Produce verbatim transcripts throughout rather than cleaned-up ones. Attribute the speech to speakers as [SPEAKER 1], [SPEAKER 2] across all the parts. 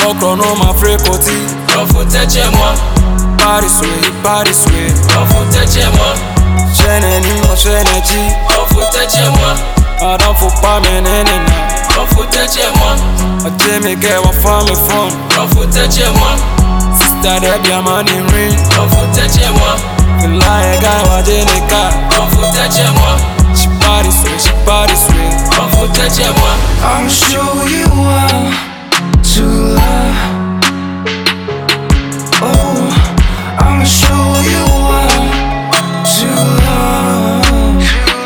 [SPEAKER 1] Okro no ma frekoti.
[SPEAKER 2] Profuteche moi.
[SPEAKER 1] Paris way, Paris way.
[SPEAKER 2] Profuteche moi.
[SPEAKER 1] Chene ni mo chene chi.
[SPEAKER 2] Profuteche moi.
[SPEAKER 1] I don't faut pas mener nena.
[SPEAKER 2] Profuteche moi.
[SPEAKER 1] I tell me get what for me phone.
[SPEAKER 2] Profuteche moi.
[SPEAKER 1] Sister there be a man in ring.
[SPEAKER 2] Profuteche moi.
[SPEAKER 1] The lie guy wa jenika.
[SPEAKER 2] Profuteche moi.
[SPEAKER 1] She Paris way, she Paris way.
[SPEAKER 2] Profuteche moi.
[SPEAKER 3] I'll show you how to love. Oh, I'll show you how to love.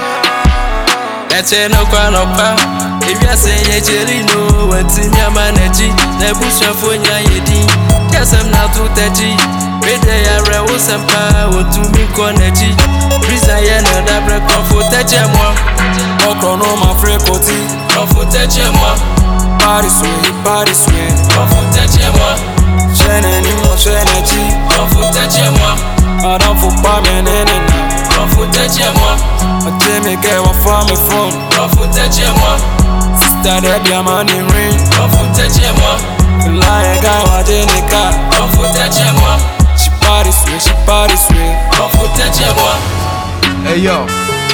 [SPEAKER 2] Eche no kwa no pa. If you say ye jelly no, when see me a manager, the bush of Funya Yedi. Yes, I'm not too touchy. Rede ya rewo sempa, want to me konechi. Please I am not break profuteche moi.
[SPEAKER 1] Okro no ma frekoti.
[SPEAKER 2] Profuteche moi.
[SPEAKER 1] Paris way, Paris way.
[SPEAKER 2] Profuteche moi.
[SPEAKER 1] Chene ni mo chene chi.
[SPEAKER 2] Profuteche moi.
[SPEAKER 1] I don't faut pas mener nena.
[SPEAKER 2] Profuteche moi.
[SPEAKER 1] I tell me get what for me phone.
[SPEAKER 2] Profuteche moi.
[SPEAKER 1] Sister there be a man in ring.
[SPEAKER 2] Profuteche moi.
[SPEAKER 1] The lie guy wa jenika.
[SPEAKER 2] Profuteche moi.
[SPEAKER 1] She Paris way, she Paris way.
[SPEAKER 2] Profuteche moi.
[SPEAKER 4] Hey yo.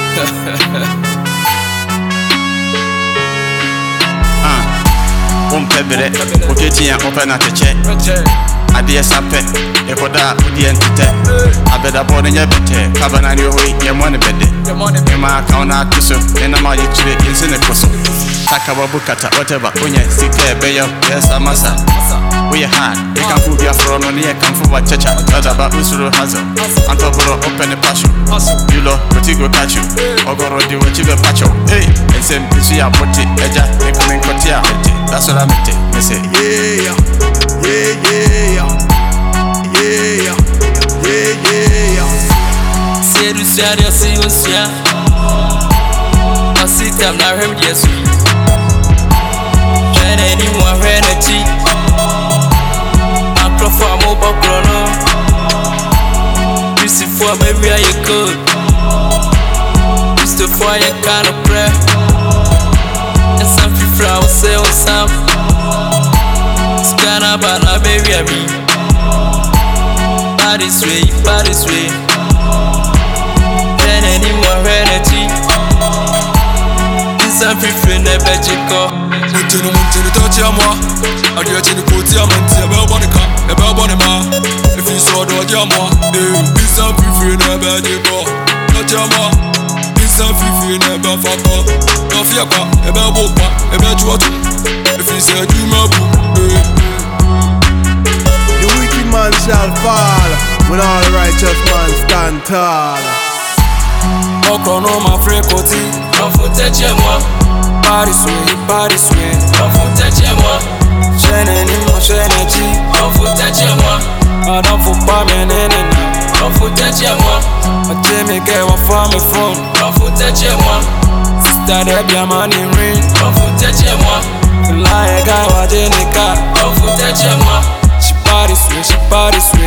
[SPEAKER 4] Ah, um pebere, oketia open at the check. Adia sape, ekoda udi entite. Abeda bone nya bete, kabana ni hoyi ye money bede. Ye ma kauna kuso, ena ma yichire insene koso. Takaba bukata whatever, onye sike beyo, yes amasa. We hard, you can fool your front on here, come for what chacha. That's about Usuru Hazel. Antoboro open the passion. You lo, but you go catch you. Ogoro di what you patch up. Hey, and same issue I put it, Eja, they come in Kotia. That's what I'm at. They say, yeah, yeah, yeah, yeah, yeah, yeah, yeah.
[SPEAKER 2] C'est du sérieux, c'est au sien. Aussi, t'aimes la rêve, yes, oui. J'ai des nuits, moi, rien de ti. I'm close for a mobile chrono. This is for baby, how you could. This is for your kind of prayer. And some people I will say, oh, some. Scan up and I baby, I mean. Paris way, Paris way. Then anyone energy. This some people never check up.
[SPEAKER 1] Montino, Montino, touch your moi. I get you the coat, your man, see a bell bonnet car, a bell bonnet ma. If you saw the your moi, this some people never check up. Touch your moi. This some people never fuck up. No fear, a bell book, a bell water. If you said you my boo,
[SPEAKER 5] the wicked man shall fall, when all the righteous man stand tall.
[SPEAKER 1] Okro no ma frekoti.
[SPEAKER 2] Profuteche moi.
[SPEAKER 1] Paris way, Paris way.
[SPEAKER 2] Profuteche moi.
[SPEAKER 1] Chene ni mo chene chi.
[SPEAKER 2] Profuteche moi.
[SPEAKER 1] I don't faut pas mener nena.
[SPEAKER 2] Profuteche moi.
[SPEAKER 1] I tell me get what for me phone.
[SPEAKER 2] Profuteche moi.
[SPEAKER 1] Sister there be a man in ring.
[SPEAKER 2] Profuteche moi.
[SPEAKER 1] The lie guy wa jenika.
[SPEAKER 2] Profuteche moi.
[SPEAKER 1] She Paris way, she Paris way.